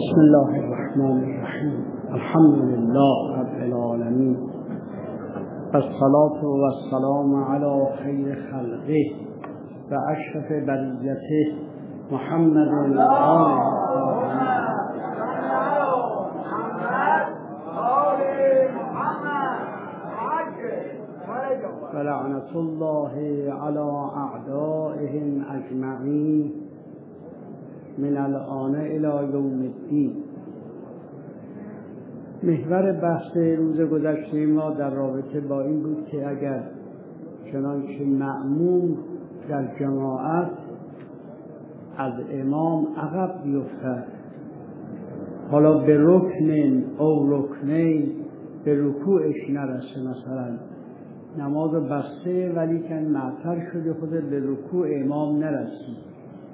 بسم الله الرحمن الرحیم. الحمد لله رب العالمین والصلاة والسلام علی خیر خلقه و اشرف بریته محمد و آله و لعنت الله علی اعدائهم اجمعین من الآن الی یوم الدین. محور بحث روز گذشته ما در رابطه با این بود که اگر چنانچه مأموم در جماعت از امام عقب بیفتد، حالا به رکن او رکنین به رکوعش نرسه، مثلا نماز بسته ولی که معطل شده خود به رکوع امام نرسید،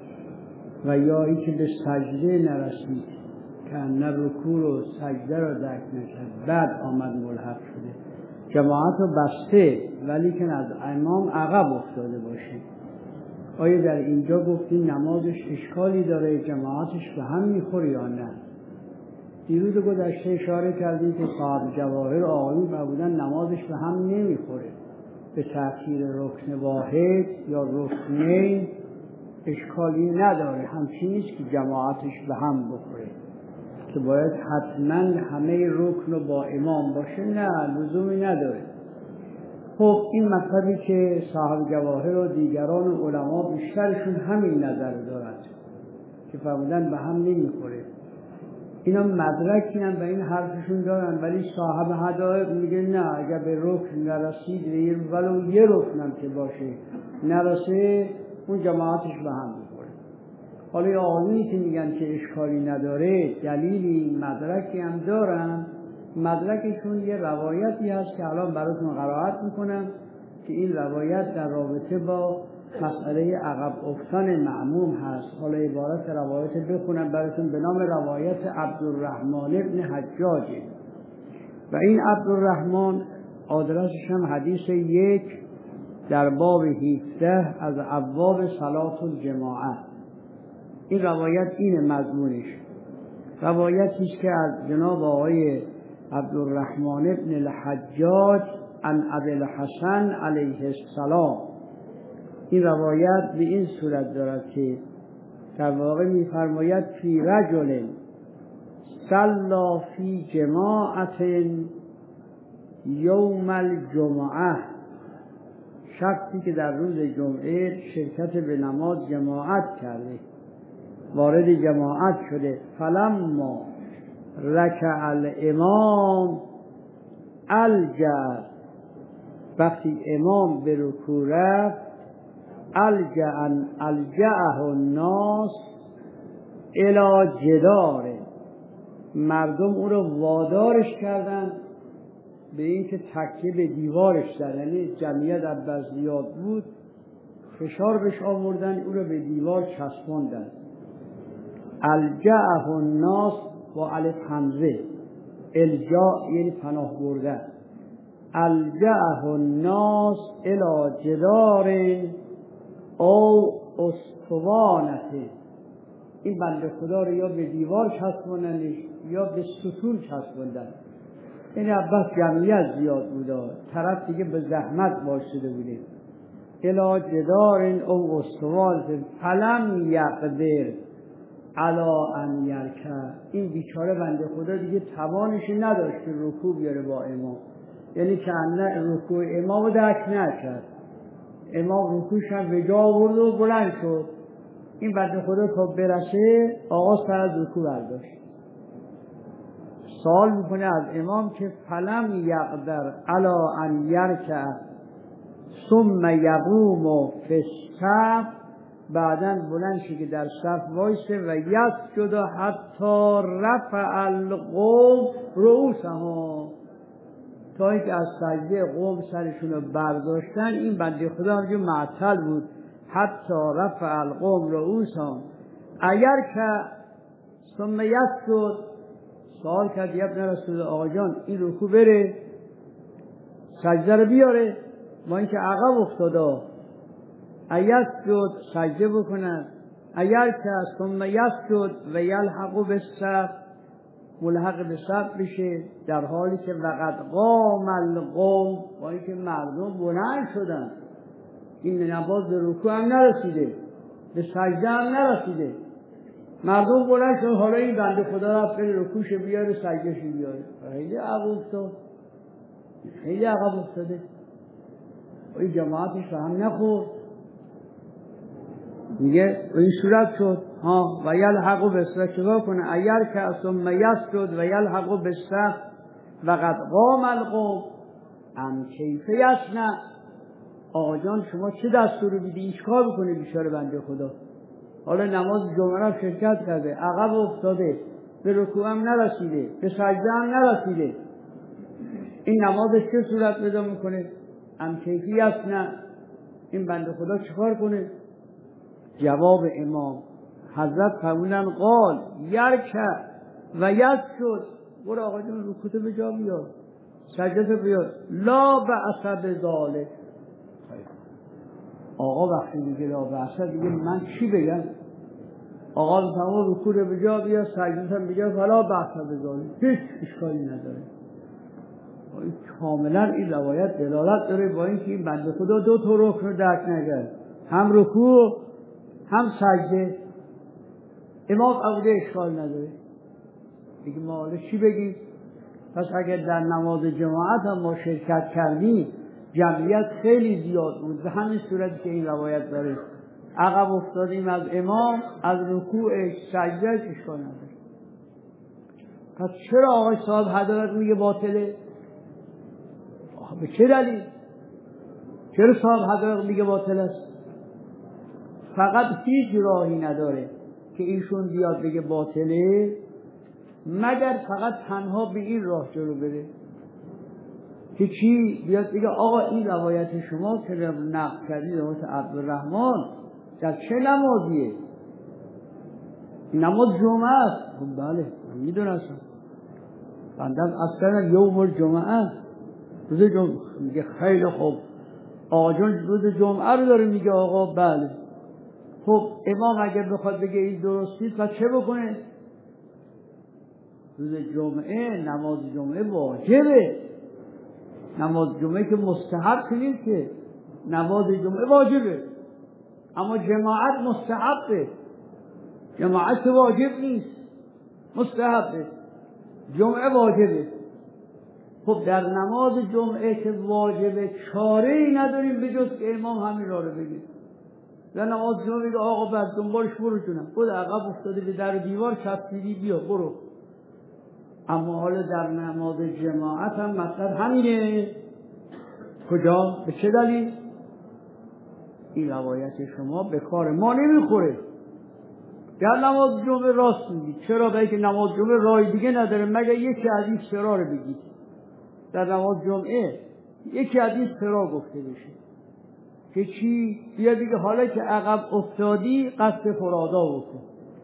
و یا ای که به سجده نرسید که نه رکوع و سجده را درک نکرد بعد آمد ملحق شده، جماعت رو بسته ولی که از امام عقب افتاده باشه، آیا در اینجا گفتیم نمازش اشکالی داره، جماعتش به هم میخوره یا نه؟ دیروز گذشته اشاره کردیم که صاحب جواهر آقایون فرمودن نمازش به هم نمیخوره، به تأخیر رکن واحد یا رکنین اشکالی نداره، همچین نیست که جماعتش به هم بخوره که باید حتما همه رکن با امام باشه، نه لزومی نداره. خب این مطلبی که صاحب جواهر و دیگران علما بیشترشون همین نظر دارند که فرمودن به هم نمیخوره، اینا مدرکی هم به این حرفشون دارن، ولی صاحب حدائق میگه نه، اگر به رکن نرسید ولو یه رکنم که باشه نرسه اون جماعتش به هم میخوره. حالا یا آقایونی که میگن که اشکالی نداره دلیلی مدرکی هم دارن، مدرکشون یه روایتی هست که الان براتون قرائت میکنم که این روایت در رابطه با مسئله عقب افتان مأموم هست. حالا عبارت روایت بخونم براتون به نام روایت عبدالرحمن ابن حجاج، و این عبدالرحمن آدرسش هم حدیث 1 در باب 17 از ابواب صلاة الجماعه. این روایت این مضمونش، روایتی است که از جناب آقای عبدالرحمن ابن الحجاج عن ابی الحسن علیه السلام. این روایت به این صورت دارد که در واقع می‌فرماید فی رجل صلی فی جماعت یوم الجمعه، شخصی که در روز جمعه شرکت به نماز جماعت کرده، وارد جماعت شده، فلما رکع الامام الجأ، وقتی امام به رکوع رفت، الجأه الناس الی جدار، مردم او رو وادارش کردن به این که تکیه به دیوارش دارن، یعنی جمعیت عباس زیاد بود، فشار بهش آوردن، او رو به دیوار چسباندن. الجأه الناس با الف همزه، الجا یعنی پناه بردن، الجأه الناس الی جدار او اسطوانته، این بنده خدا رو یا به دیوار چسباندنش یا به ستون چسباندن. این عباس جمعیت زیاد بوده، طرف دیگه به زحمت واشده بوده. الی جدار او اسطوانته فلم یقدر علی ان یرکع، این بیچاره بنده خدا دیگه توانش نداشت که رکوع بیاره با امام، یعنی که نه رکوع امام رو درک نکرد، امام رکوعش هم به جا آورد و بلند شد، این بنده خدا تا برسه آغاز سر از رکوع برداشت. سوال میکنه از امام که فلم یقدر علی ان یرکع ثم یقوم فی الصف، بعدن بلند شد که در صف وایسه و یسجد حتی رفع القوم رؤوسهم، تا اینکه از سجده قوم سرشون رو برداشتن، این بنده خدا همجور معطل بود، حتی رفع القوم رؤوسهم اگر که ثم یسجد. سوال کرد یا ابن رسول آقا جان این رکوع بره سجده رو بیاره، با اینکه عقب افتاده، یسجد سجده بکنن، اگر که ثم یسجد و یلحق بالصف، ملحق به صف بشه، در حالی که وقد قام القوم، با اینکه مردم بلند شدن، این نماز به رکوع هم نرسیده، به سجده هم نرسیده، مردم بلند شدن، حالا این بنده خدا رفت به رکوعش بیاره، سجدهش بیاره، خیلی عقب افتاد، خیلی عقب افتاده. این جماعتش هم نخورد، میگه این صورت شد و یلحقو بالصف، چگاه کنه اگر که ثم یسجد و یلحقو بالصف وقد قام القوم ام کیف یصنع. آقا جان شما چه دستور میدی؟ این چیکار بکنه بیچاره بنده خدا؟ حالا نماز جمعه را شرکت کرده، عقب افتاده، به رکوع هم نرسیده، به سجده هم نرسیده، این نمازش چه صورت پیدا میکنه؟ ام کیف یصنع، این بنده خدا چیکار کنه؟ جواب امام حضرت فرمودن قال یرکع و یسجد، برو آقا جون رکوعت به جا بیار، سجده بیار، لا بأس بذلک. آقا وقتی میگه لا بأس دیگه من چی بگم؟ آقا تمام رکوع رو به جا بیار، سجده هم به جا، فلا بأس بذلک، هیچ اشکالی نداره. کاملا این روایت دلالت داره با اینکه این بنده خدا دو تا رکن رو درک نکرد، هم رکوع هم سجده. امام عبوده اشکال نداره دیگه، ما حالا چی بگیم؟ پس اگر در نماز جماعت هم ما شرکت کردیم، جمعیت خیلی زیاد بود، به همین صورتی که این روایت داره، عقب افتادیم از امام، از رکوع سجدهش، اشکال نداره. پس چرا آقای صاحب هدایت میگه باطله؟ به چه دلیل؟ چرا صاحب هدایت میگه باطل است؟ فقط هیچ راهی نداره که ایشون بیاد بگه باطله، مگر فقط تنها به این راه جلو بره که چی؟ بیاد بگه آقا این روایت شما که نقل کردید روایت عبدالرحمن در چه نمازیه؟ نماز جمعه است. بله من میدونستم، بندم اصلا یوم الجمعه، روز جمعه. میگه خیلی خوب، آقا جون روز جمعه رو داره میگه آقا. بله خب امام اگر بخواد بگه این درستید پس چه بکنه؟ روز جمعه نماز جمعه واجبه، نماز جمعه که مستحب نیست، که نماز جمعه واجبه، اما جماعت مستحبه. جماعت واجب نیست، مستحبه، جمعه واجبه. خب در نماز جمعه که واجبه چاره‌ای نداریم به جز که امام همین را رو بگه. در نماز جمعه بگه آقا بعد دنبالش برو جونم، خود عقب افتاده به در دیوار چسبیدی بیا برو. اما حالا در نماز جماعت هم مطلب همینه. کجا؟ به چه دلیل؟ این روایت شما به کار ما نمیخوره. در نماز جمعه راست میگید. چرا؟ برای که نماز جمعه راه دیگه نداره مگر یکی از این سرا رو بگید. در نماز جمعه یکی از این سرا گفته بشه که چی؟ بیا دیگه حالا که عقب افتادی قصد فرادا بکن،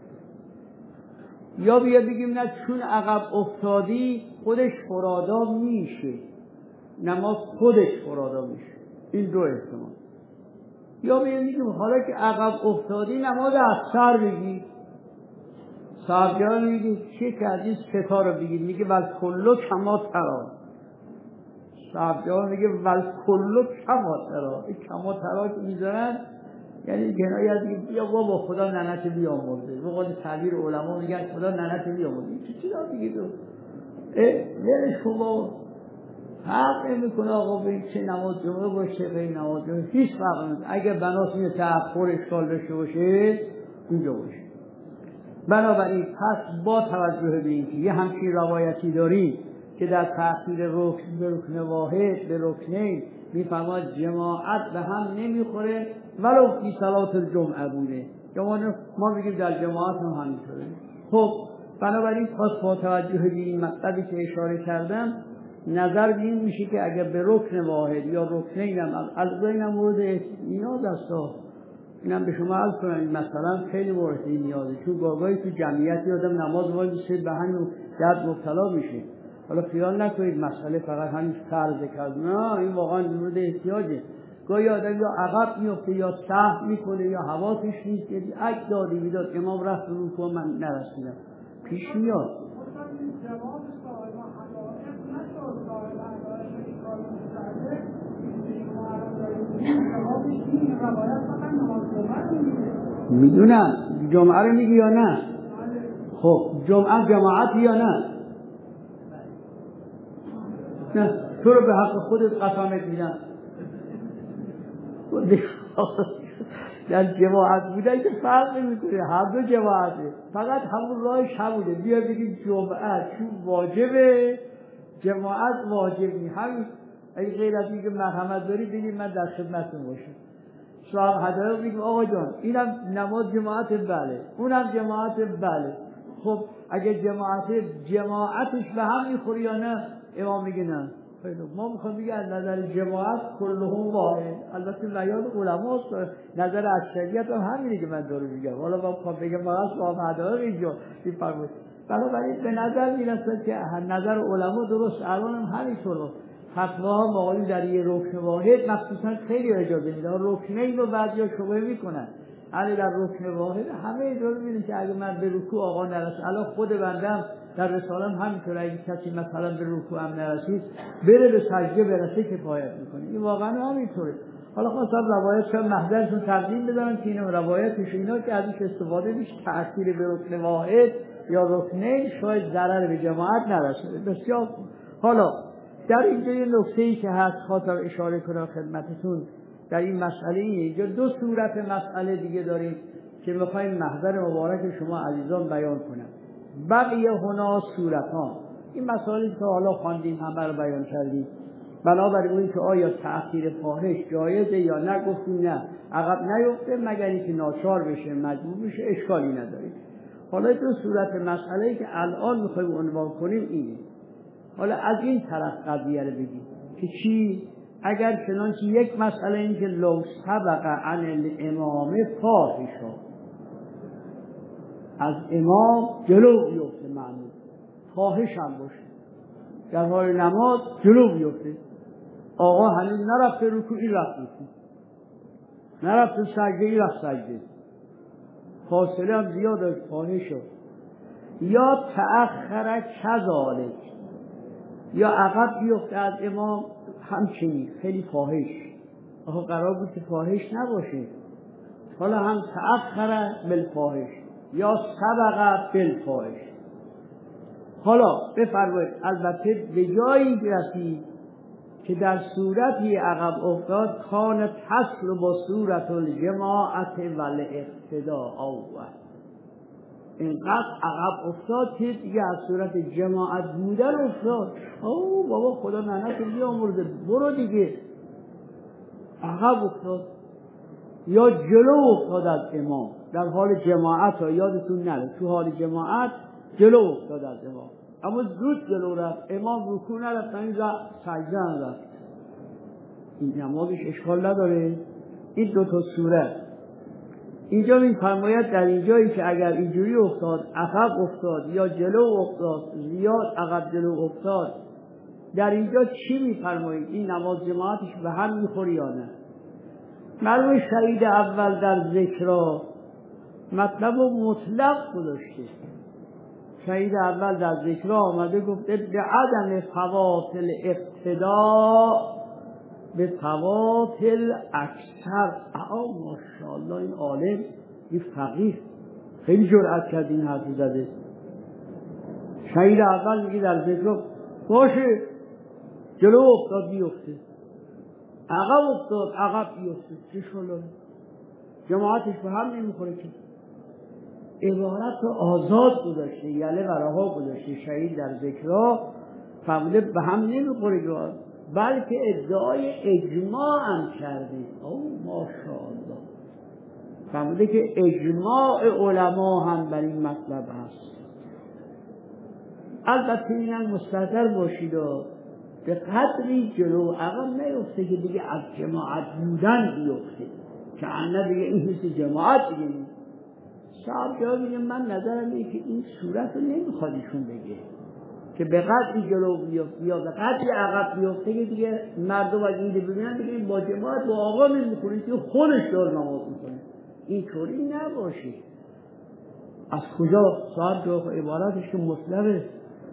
یا بیا بگیم نه چون عقب افتادی خودش فرادا میشه، نماز خودش فرادا میشه. این دو احتمال. یا بیا بگیم حالا که عقب افتادی نماز از سر بگی، صاحبجان میگه چه که از این ستا رو بگید، میگه ول کلو کما ترا. صاحبجان میگه ول کلو کما ترا. این کما ترا که میذارن یعنی کنایه از دیگه بیا بابا خدا ننت بیامرزه. به قول تعبیر علما میگن خدا ننت بیامرزه. چی دار میگه تو؟ نرش کن بابا. فرق نمیکنه آقا به چه نماز جمعه باشه به نماز جمعه، هیچ فرق نمیکنه. اگر بناس این تأخر اشکال داشته باشه اونجا باشه. بنابراین پس با توجه به اینکه یه همچین روایتی داریم که در تأخیر رکن به رکن واحد به رکنین میفرماید جماعت به هم نمیخوره ولو فی صلات الجمعه بوده. ما میگیم در جماعت هم همینطوره. خب بنابراین پس با توجه به این مطلبی که اشاره کردم نظر به این میشه که اگر به رکن واحد یا رکنین هم از اینم مورد نیاز است، اینم به شما عرض کنم مثلا خیلی مورد این نیازه، چون گاهی تو جمعیتی آدم نماز وای میشه به همین درد مبتلا میشه. حالا خیال نکنید مسئله فقط همین فرض کرد، نه این واقعا مورد احتیاجه. گاهی آدم یا عقب میفته یا سهو میکنه یا حواسش نیست، یعنی اک دادی میداد امام رفت رو من نرسیدم، پیش میاد. جواب سوال ما حقایق نشد، سوال حقایق این کار می‌کرده شما الان دارید جوابش این روایت فقط نماز جمعه رو میگه. میدونم جمعه رو میگی یا نه؟ خب جمعه جماعت یا نه؟ نه تو رو به حق خودت قسمت میدم در جماعت بودن که فرق نمیکنه، هر دو جماعته، فقط همون راهش همونه. بیا بگیم جمعه چون واجبه، جماعت واجب نیست. همین اگه غیر از اینکه مرحمت داری بگیم من در خدمتتون باشم. صاحب هدایق بگیم آقا جان اینم نماز جماعت بله، اونم جماعت بله. خب اگه جماعتش به هم میخوری یا نه؟ امام میگه نه. ما میخوام بگم از نظر جماعت کلهم واحد. البته بیان علماست، نظر اکثریت هم همینه که من دارم میگم. حالا من میخوام بگم واقعا صاحب هدایق اینجا میفرمایید. بنابراین به نظر میرسه که نظر علما درست. الان هم همینطوره. فتواها مقالی در یه رکن واحد مخصوصا خیلی اجازه میده. رکنین رو بعضیا شبهه میکنن. علی در رکن واحد همه اجازه میدن که اگه من به رکوع آقا نرسم، الان خود بندم در رسالم همینطوره، اگه کسی مثلا به رکوع هم نرسید بره به سجده برسه کفایت میکنه. این واقعا همینطوره. حالا خواستم روایت شب محضرشون تقدیم بدارم که این روایتش اینا که ازش استفاده میشه تأثیر به رکن واحد یا رکنین شاید ضرر به جماعت نرسه. بسیار حالا در اینجا یه نکته‌ای که هست خاطر اشاره کنم خدمتتون در این مسئله اینجا دو صورت مسئله دیگه داریم که میخوایم محضر مبارک شما عزیزان بیان کنم. بقیه هنا صورتان، این مسائلی که حالا خواندیم همه رو بیان کردیم. بنابراین اون که آیا تأخیر فاحش جایزه یا نه، گفتیم نه، عقب نیفته مگر اینکه ناچار بشه مجبور بشه، اشکالی نداره. حالا دو صورت مسئله‌ای که الان میخوایم عنوان کنیم اینه. حالا از این طرف قضیه رو بگیم که چی؟ اگر چنانچه یک مسئله این که لو سبق عن الامام فاحشا، از امام جلو بیفته، معنی فاحش هم باشه، در حال نماز جلو بیفته، آقا هنوز نرفته رکوعی رفت رکوع، نرفته سجده‌ای رفت سجده، فاصله هم زیاده، فاحش شد. یا تأخر کذالک، یا عقب بیفته از امام، همچنین خیلی فاحش، آخه قرار بود که فاحش نباشه، حالا هم تأخر بالفاحش یا سبق بالفاحش. حالا بفرمایید البته به جایی رسید که در صورتی عقب افتاد کان تصل با صورت الجماعت و الاقتداء اول، اینقدر عقب افتاد که دیگه از صورت جماعت بودن افتاد. او بابا خدا لعنت بیامرزه، برو دیگه، عقب افتاد یا جلو افتاد از امام در حال جماعت ها، یادتون نره تو حال جماعت جلو افتاد از امام، اما زود جلو رفت، امام رکوع نرفت، این سجده نرفت، این نمازش اشکال نداره. این دو تا صورت اینجا می‌فرماید در اینجایی که اگر اینجوری افتاد، عقب افتاد یا جلو افتاد، زیاد عقب جلو افتاد، در اینجا چی می‌فرمایید؟ این نماز جماعتش به هم می‌خوره یا نه؟ معلومه شهید اول در ذکرها مطلب مطلق گذاشته. شهید اول در ذکرها آمده گفته به عدم فوات الاقتداء به فوات الاکثر. ماشاءالله این عالم، این فقیه خیلی جرأت کرد این حرفی زده. شهید اول میگه در ذکرها باشه جلو افتاد بیفته، عقب افتاد عقب بیفته، چه شلون جماعتش به هم نمیخوره که. عبارت رو آزاد گذاشته، یله براها گذاشته. شهید در ذکرها فهمده به هم نمیخوره جواب، بلکه ادعای اجماع هم کرده. او ماشاءالله، فهمده که اجماع علما هم بر این مطلب هست. البته اینم مستحضر باشید و به قدری جلو عقب نیفته که دیگه از جماعت بودن بیفته، که انا دیگه این مثل جماعت دیگه. صاحب جواب میگه من نظرم اینه که این صورت رو نمیخواد ایشون بگه که به قدری جلو بیفته یا به قدری عقب بیفته که دیگه مردم از این ببینن دیگه با جماعت با آقا نمیخونه که خودش داره نماز میکنه. اینطوری نباشه. از کجا صاحب جواب عبارتش که مطلقه؟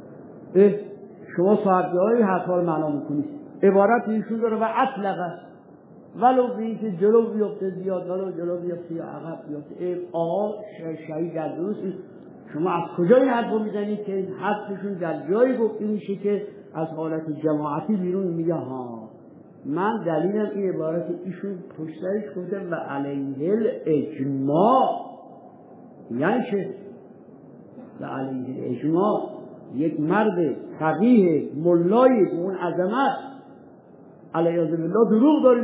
شما صاحب‌جاهی حرفا رو معنا میکنید. عبارت ایشون داره و اطلقه ولو به که جلو بیفته زیاد، ولو جلو بیفته یا عقب بیفته. آقا شهید در درست، شما از کجا این حرف رو میزنید که حرفشون در جایی گفته میشه که از حالت جماعتی بیرون میگه ها من دلیلم این عبارت ایشون پشترش گفته و علیه الاجماع. یعنی چه؟ و علیه الاجماع یک مرد فقیه ملایی به اون عظمت علیه بالله دروغ داره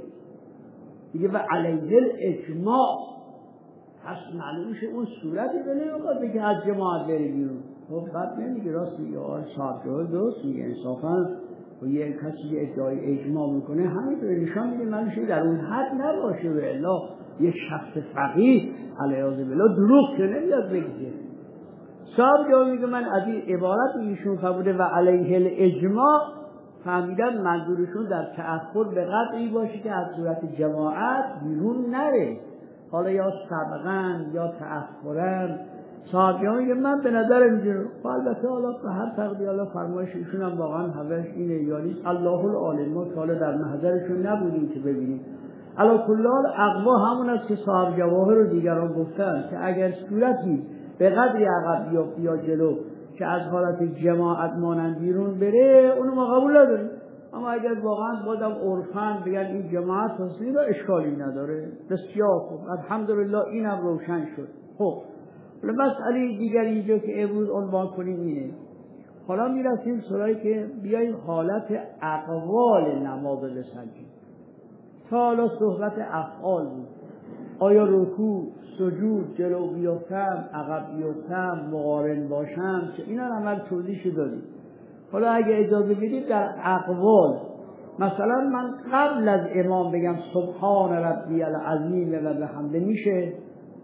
میگه و علیه الاجماع. پس معلومشه اون صورتی بله اوقات بگه از جماعت بری بیرون. خب بعد نمیگه راست میگه صاحب درست میگه انصافا و یه کسی ادعای اجماع میکنه همینطور نشان میده منشه در اون حد نباشه و الا یک شخص فقیه علیه بالله دروغ که نمیاد بگه. صاحب جا میگه من از این عبارت ایشون فرموده و علیه الاجماع فهمیدم منظورشون در تأخر به قدری باشه که از صورت جماعت بیرون نره، حالا یا سبقاً یا تأخراً. صاحب جا میگه من به نظر میگه البته حالا به هر تقدیر حالا فرمایش ایشون هم واقعا حوش اینه یا نیست الله العالم، ما حالا در محضرشون نبودیم که ببینیم. علی کل حال اقوا همون است که صاحب جواهر رو دیگران گفتن که اگر صورتی به قدری عقب بیفت یا جلو که از حالت جماعت مانند بیرون بره اونو ما قبول نداریم، اما اگر واقعا بازم عرفاً بگن این جماعت حسنی را اشکالی نداره. بسیار خوب، الحمدلله اینم روشن شد. خب مسئله دیگر اینجا که امروز عنوان کنیم اینه. حالا میرسیم سراغی که بیاییم حالت اقوال نماز بسنجیم. تا حالا صحبت افعال بود، آیا رکوع، سجود، جلو بیفتم، عقب بیفتم، مقارن باشم، که اینا رو همه توضیح دادیم. حالا اگه اجازه بدید در اقوال، مثلا من قبل از امام بگم سبحان ربی العظیم و بحمده میشه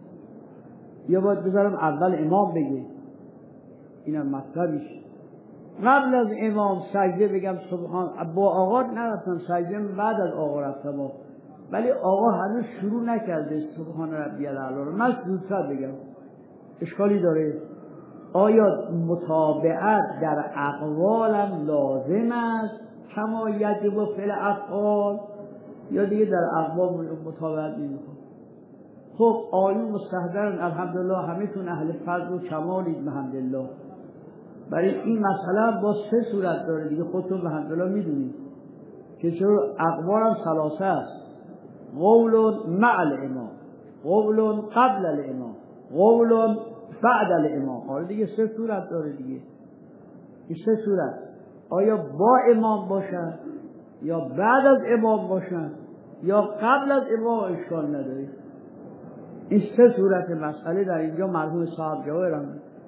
یا باید بذارم اول امام بگه؟ اینم مطلبیش. قبل از امام سجده بگم سبحان، با آقا نرفتم سجده، بعد از آقا رفتم، ولی آقا هنوز شروع نکرده سبحان ربی الاعلی رو، من زودتر بگم اشکالی داره؟ آیا متابعت در اقوالم لازم است کما یجب فی الافعال یا دیگه در اقوال متابعت نمی‌کنم؟ خب آیون مستحضرن الحمدلله، همه‌تون اهل فضل و کمالید الحمدلله. برای این مسئله با سه صورت داره دیگه، خودتون الحمدلله میدونید که چرا اقوال هم ثلاثه است: قول مع الامام، قول قبل الامام، قول بعد الامام. حالا دیگه سه صورت داره دیگه. این سه صورت آیا با امام باشن یا بعد از امام باشن یا قبل از امام اشکال نداره. این سه صورت مسئله در اینجا مرحوم صاحب جواهر.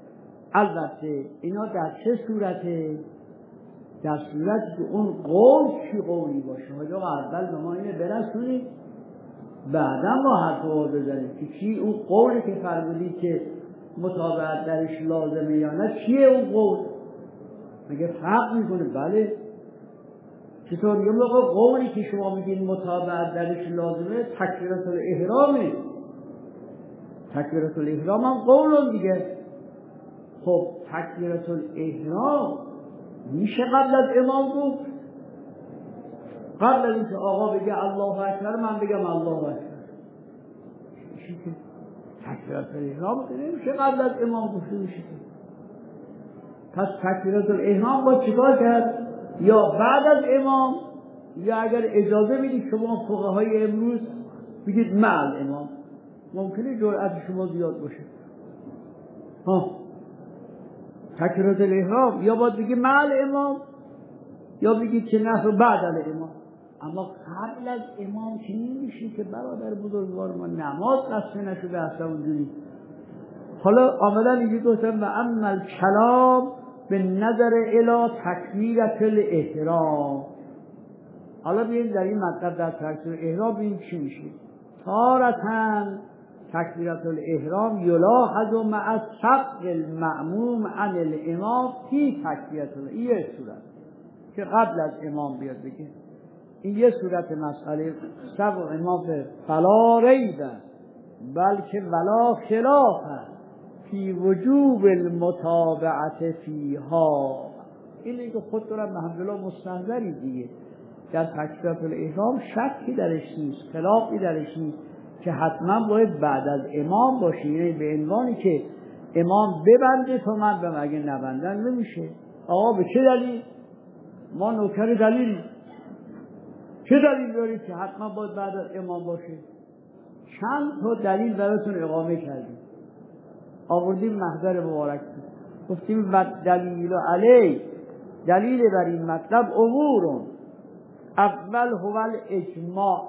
البته اینا در چه صورته؟ در صورتی که اون قول چی قولی باشه. حاجا اول به ما اینه برسونید بعدا ما حرف رو بزنید که چی اون قولی که فرمودید که متابعت درش لازمه یا نه، چیه اون قول؟ مگه فرق میکنه؟ بله. چطور یه موقع قولی که شما میگین متابعت درش لازمه تکبیرات الاحرامه، تکبیرات الاحرام هم قول دیگه. خب تکبیرات الاحرام میشه قبل از امام گفت؟ قبل از اینکه آقا بگه الله اکبر من بگم الله اکبر، تکبیرات الاحرام نمیشه قبل از امام گفته میشه. پس تکبیرات الاحرام با چیکار کرد؟ یا بعد از امام، یا اگر اجازه میدید شما فقهای امروز بگید مع الامام، ممکنه جرأت شما زیاد باشه. تکبیرات الاحرام یا باید بگید مع الامام یا بگید که نه بعد الامام. اما قبل از امام که نمیشه که برادر بزرگوار ما، نماز قصد نشده اصلا اونجوری. حالا آمدن اینجا گفتم و اما الکلام به نظر الی تکبیرات الاحرام. حالا بیاییم در این مطلب در تکبیرات الاحرام ببینیم چی میشه. تارتاً تکبیرات الاحرام یلاحظ مع سبق المأموم عن الامام فی تکبیرات الاحرام. این یه صورت که قبل از امام بیاد بگه. این یه صورت مسئله سبق امام فلا ریب بلکه ولا خلاف فی وجوب المتابعت فیها. اینه که خود دارم الحمدلله مستحضری دیگه. در تکبیرات الاحرام شکی درش نیست، خلافی درش نیست که حتما باید بعد از امام باشه. یعنی به عنوانی که امام ببنده تا من به مگه نبندن نمیشه. آقا به چه دلیل؟ ما نوکر دلیل. چه دلیل دارید که حتما باید بعد از امام باشه؟ چند تا دلیل براتون اقامه کردیم، آوردیم محضر مبارک، گفتیم و دلیل علی، دلیل بر این مطلب امورون. اول هو الاجماع،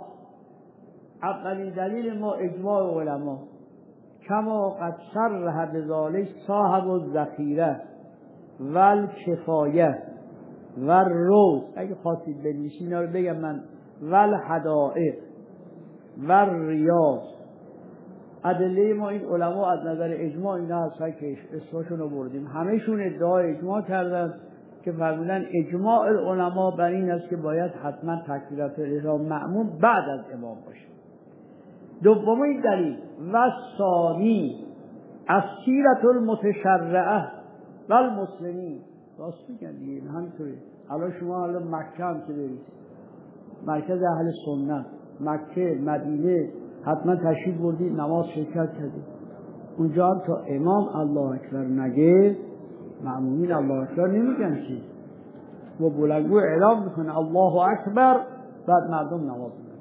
اولین دلیل ما اجماع علما، کما قد صرح بذلک صاحب الذخیره و الکفایه و الروز. اگه خواستید بنویسید اینا رو بگم من. و الحدائق و الریاض. ادله ما این علما از نظر اجماع اینا هستن که اسمشون رو بردیم. همهشون ادعای اجماع کردن که فرمودن اجماع علما بر این است که باید حتما تکبیرات الاحرام مأموم بعد از امام باشه. دومین دلیل و ثانی السیرة المتشرعه و المسلمین. راست میگن دیگه، همینطوره. الان شما الان مکه هم که برید، مرکز اهل سنت، مکه، مدینه، حتما تشریف بردید، نماز شرکت کردید. اونجا هم تا امام الله اکبر نگه مأمومین الله اکبر نمیگن چی، و بلندگو اعلام میکنه الله اکبر، بعد مردم نماز میکنن.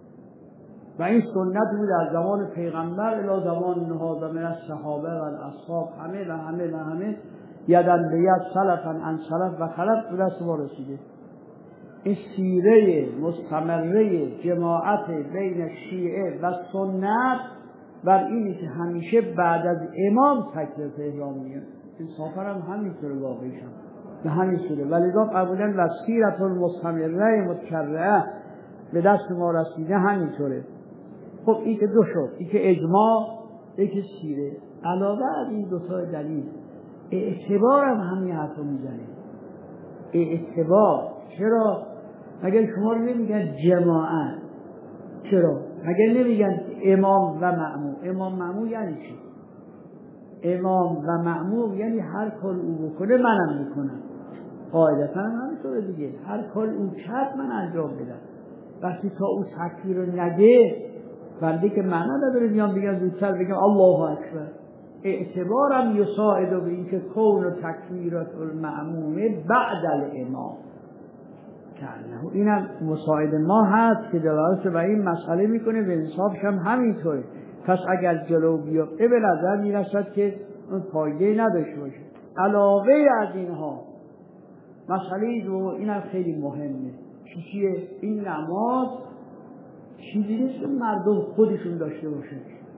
و این سنت بود از زمان پیغمبر الی زمان هذا من الصحابه و الاصحاب، همه یدن به ید سلفا عن سلف و خلف به دست ما رسیده. این سیره مستمره جماعت بین شیعه و سنت بر اینی که همیشه بعد از امام تکبیرات احرام میگن. این سافر هم همینطوره واقعیش هم به همین صورت. ولذا قبولا و سیرت المستمره متشرعه به دست ما رسیده همینطوره. خب این که دو شد، این که اجماع، این که سیره. علاوه از این دو تا دلیل اعتبار هم همین حرف رو میزنه. اعتبار چرا؟ مگر شما رو نمیگن جماعت؟ چرا؟ مگر نمیگن امام و مأموم؟ امام مأموم یعنی چی؟ امام و مأموم یعنی هر کار او بکنه منم میکنم. قاعدتا همینطوره دیگه، هر کار او کرد من انجام بدم. وقتی تا او تکبیر رو نگه بنده که معنا نداره میام بگم زودتر بگم الله اکبر. اعتبارم یساعد به این که کون و تکبیرات المأمومه بعد الامام کنه. اینم مساعد ما هست که دلالت بر این مسئله میکنه. به انصافش هم همینطوره. پس اگر جلو بیفته به نظر میرسد که اون فایده نداشته باشه. علاوه از اینها مسئله دو، اینم خیلی مهمه. چیه؟ این نماز چیزی نیست که مردم خودشون داشته باشه.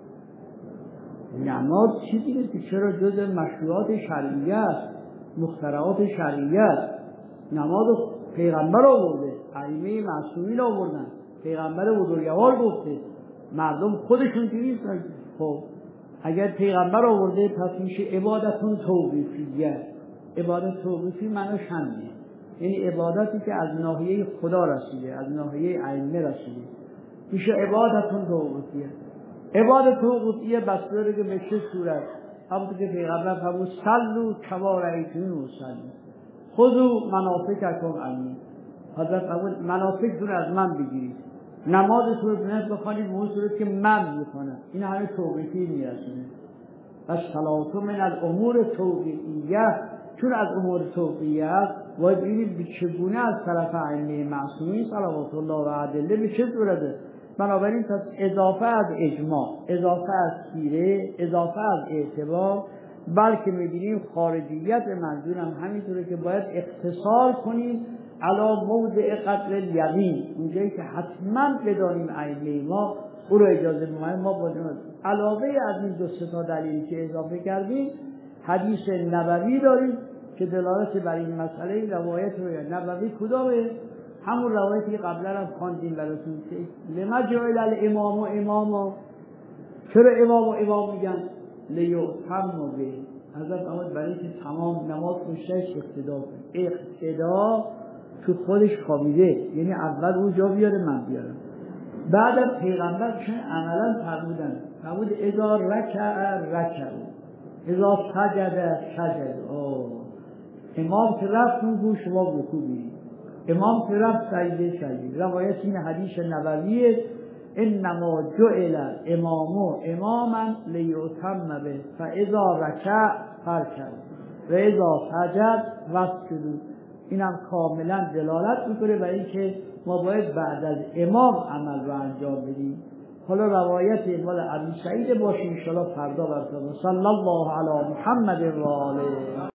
نماز چیزی نیست که چرا جز مشروعات شرعیه است، مخترعات شرعیه است. نماز پیغمبر آورده، ائمه معصومین آوردن، پیغمبر بزرگوار گفته، مردم خودشون که نیستن. خب اگر پیغمبر آورده پس میشه عبادتون توقیفیه. عبادت توقیفی معناش همینه، یعنی عبادتی که از ناحیه خدا رسیده، از ناحیه ائمه رسیده، میشه عبادتون توقیفیه. عبادت توقیفیه بس داره که به چه صورت؟ همونطور که پیغمبر فرمود صلوا کما رأیتمونی اصلی، خذوا مناسککم عنی. حضرت فرمود مناسکتون از من بگیرید، نمازتون رو بنت بخوانید به اون صورت که من میکنم. این همه توقیفی میرسونه. الصلاة من الامور توقیفیه، چون از امور توقیفیه است باید ببینید به چگونه از طرف ائمه معصومین صلوات الله و ادله به چه صورته. بنابراین پس اضافه از اجماع، اضافه از سیره، اضافه از اعتبار، بلکه می‌بینیم خارجیت منظورم همینطوره که باید اختصار کنیم علی موضع قدر الیقین، اونجایی که حتما بدانیم ائمه ما او رو اجازه می‌دن. ما باید علاوه از این دو سه تا دلیلی که اضافه کردیم حدیث نبوی داریم که دلالت بر این مسئله. روایت نبوی کدامه؟ همون روایتی که قبلا هم خواندیم براتون که لما جعل الامام و اماما، چرا امام و امام میگن؟ لیؤتم به. حضرت آمد برای که تمام نماز مشتش اقتدا کنه. اقتدا تو خودش خوابیده، یعنی اول او جا بیاره من بیارم. بعد از پیغمبر چون عملا فرمود اذا رکع رکع، اذا سجد سجد. امام که رفت رو شما رکوع برید، امام که رفت سجده شدید. روایت این حدیث نبویه انما جعل امامو اماما لیؤتم به فاذا رکع فرکع و اذا سجد فاسجدوا. اینم کاملا دلالت میکنه برای اینکه ما باید بعد از امام عمل رو انجام بدیم. حالا روایت مال ابی سعید باشه ان شاء الله فردا براتون. صلی الله علی محمد و آله.